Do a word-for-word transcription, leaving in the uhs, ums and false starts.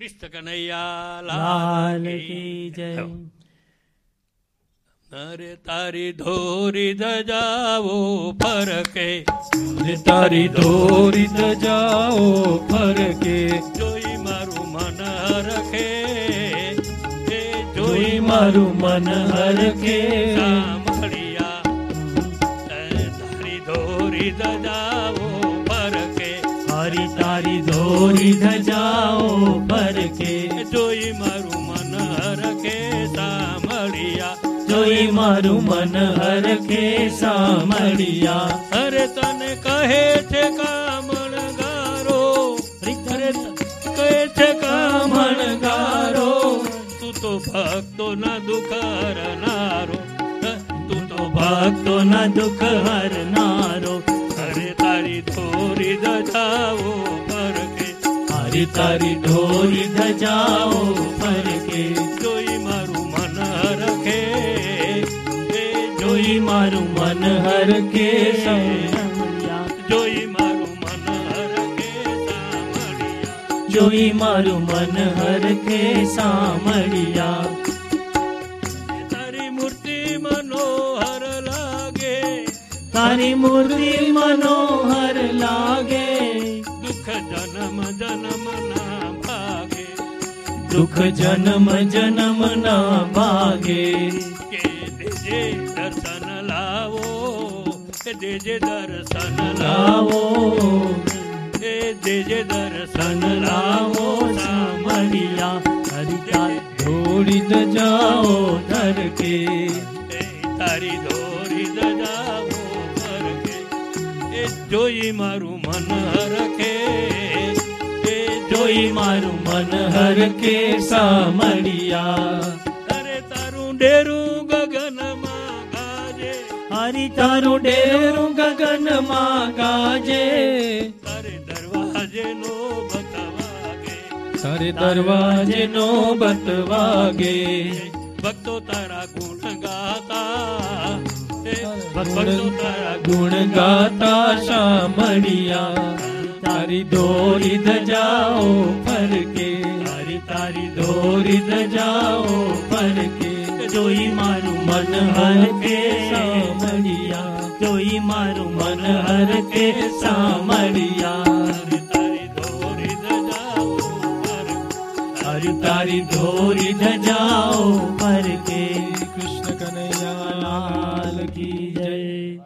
कृष्ण कन्हैया लाल की जय। अरे तारी धोरी धजाओ फरके, तारी धोरी धजाओ फरके, जोई मारू मन हरखे, जोई मारू मन हरखे, सामड़िया तारी धोरी धजाओ फरके, हरी तारी धोरी धजाओ फरके, जोई मारू मन हरखे सामड़िया, जोई मारू मन हरखे सामड़िया। अरे तने कहे छे कामण गारो, अरे कहे छे कामण कामण गारो, तू तो भक्तो ना दुख हरनारो, तू तो भक्तो न दुख हरनारो। अरे तारी धोरी धजाओ फरके, हरी तारी धोरी धजाओ फरके, जोई मारू मन हरखे, जोई मारू मन हरखे सामड़िया, जोई मारू मन हरखे सामड़िया, जोई मारू मन हरखे सामड़िया। तारी मूर्ति मनोहर लागे, तारी मूर्ति मनोहर लागे, दुख जन्म जन्म ना भागे, दुख जन्म जन्म ना भागे। के देजे दर्शन लावो, के देजे दर्शन लावो, लावो के देजे दर्शन सन लावो लावो सामड़िया, हरी तारी धोरी धजाओ धर के, तारी धोरी धजाओ फरके, ए जोई मारू मन हरखे, ए जोई मारू मन हरखे सामड़िया। अरे तारू डेरू गगन मां गाजे, हरी तारू डेरू गगन मां गाजे, तारे दरवाजे नो बतवागे, सारे दरवाजे नो बतवागे, भक्तो तारा गुण गाता, ए गुण भक्तो तारा गुण गाता सामड़िया। तारी धोरी धजाओ फरके, हरी तारी धोरी धजाओ फरके, जोई मारू मन हरके सामड़िया, जोई मारू मन हरके सामड़िया। तारी धोरी धजाओ फरके, हरी तारी धोरी धजाओ फरके,